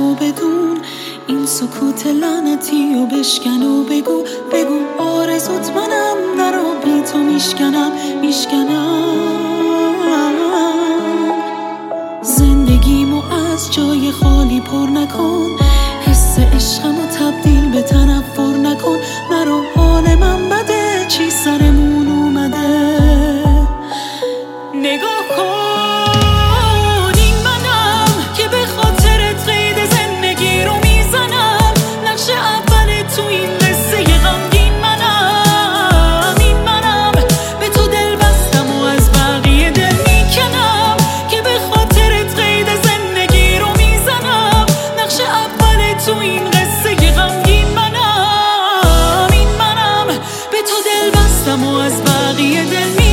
و بدون این سکوت لعنتی و بشکن و بگو آرزوت منم درو بی تو میشکنم زندگیمو از جای خالی پر نکن، حس عشقمو تبدیل به تنفر نکن. نرو حال من بده، چی سرمون اومده نگاه کن. این منم که به خاطرت قید زندگی رو میزنم، نقش اول تو این قصه غمگین منم. این منم به تو دل بستم و از بقیه دل میکنم، که به خاطرت قید زندگی رو میزنم، نقش اول تو این قصه غمگین منم. این منم به تو دل بستم و از بقیه دل میکنم.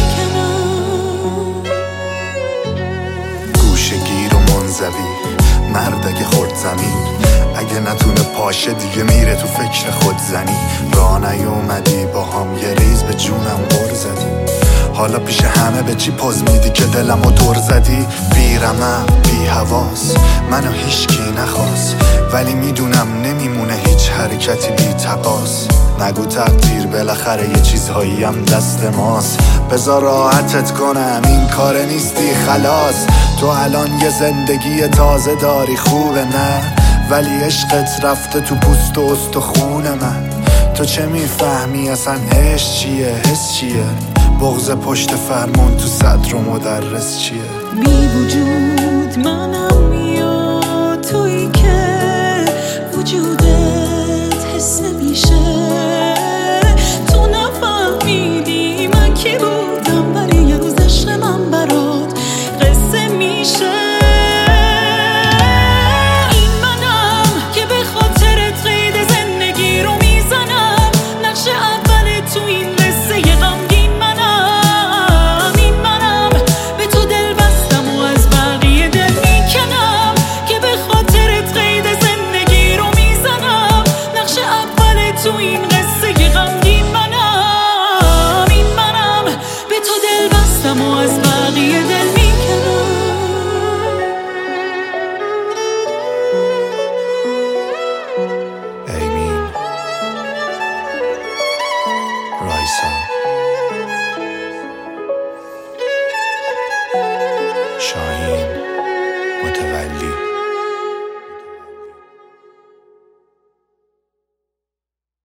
مرد اگه خورد زمین، اگه نتونه پاشه دیگه میره تو فکر خود زنی. راه نیومدی با هم یه ریز به جونم بر زدی، حالا پیش همه به چی پوز میدی که دلمو دور زدی. بی رمق بی حواس منو هیچکی نخواست، ولی میدونم نمیمونه هیچ حرکتی بی تقاص. نگو تقدیر بالاخره یه چیزهایی هم دست ماست. بذار راحتت کنم این کار نیستی خلاص. تو الان یه زندگی تازه داری خوبه نه، ولی عشقت رفته تو پوست و استخون من. تو چه میفهمی اصلا عشق چیه حس چیه؟ بغض پشت فرمون تو صدر و مدرس چیه؟ بی وجود منم یا تویی که وجودت حس میشه. تو نفهمیدی من کی بودم، ولی یه روز عشق من برات قصه میشه. این منم که به خاطرت قید زندگی رو میزنم، نقش اول تو این قصه غمگین منم. این منم به تو دل بستم و از بقیه دل میکنم، که به خاطرت قید زندگی رو میزنم، نقش اول تو این قصه غمگین منم. این منم به تو دل بستم و از بقیه دل میکنم. ایمین، رایسا، شاهین، متولی